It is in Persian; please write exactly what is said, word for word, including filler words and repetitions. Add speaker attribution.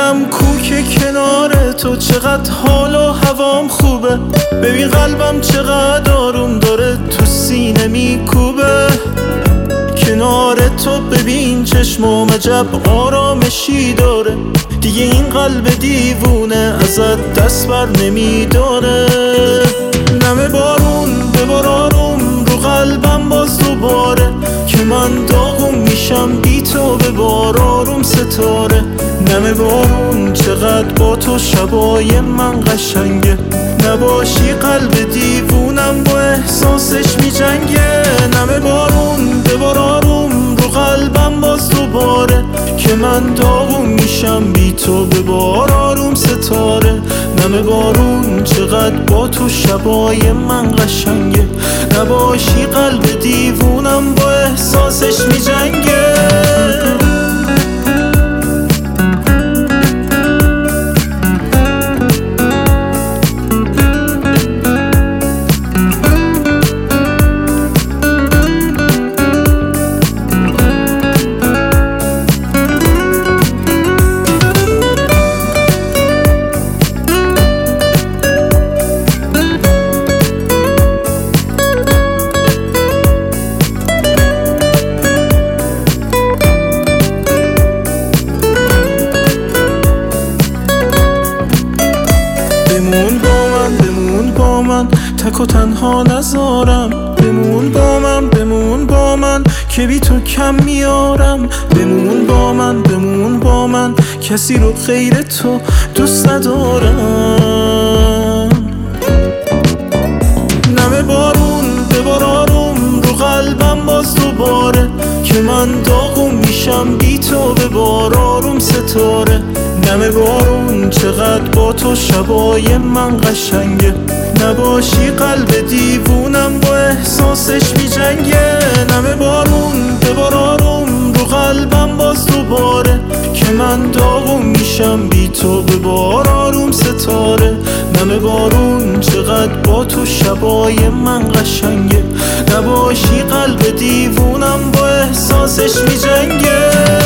Speaker 1: دلم کو که کنار تو، چقدر حال و هوام خوبه. ببین قلبم چقدر آروم داره تو سینه میکوبه. کنار تو ببین چشمام عجب آرامشی داره. دیگه این قلب دیوونه ازت دست بر نمیداره. نم بارون ببار آروم رو قلبم باز دوباره، که من داغم میشم بی تو ببار آروم ستاره. نم بارون چقدر با تو شبای من قشنگه، نباشی قلب دیوونم با احساسش میجنگه. نم بارون ببار آروم رو قلبم باز دوباره، که من داغم میشم بی تو ببار آروم ستاره. نم بارون چقدر با تو شبای من قشنگه، نباشی قلب دیوونم با احساسش میجنگه. بمون با من بمون با من تک و تنها نذارم. بمون با من بمون با من که بی تو کم میارم. بمون با من بمون با من کسی رو غیر تو دوست ندارم. نم بارون ببار آروم رو قلبم باز دوباره، که من داغم میشم بی تو ببار آروم ستاره. نم بارون چقدر با تو شبای من قشنگه، نباشی قلب دیوونم با احساسش میجنگه. نم بارون ببار آروم رو قلبم باز دوباره، که من داغم میشم بی تو ببار آروم ستاره. نم بارون چقدر با تو شبای من قشنگه، نباشی قلب دیوونم با احساسش میجنگه.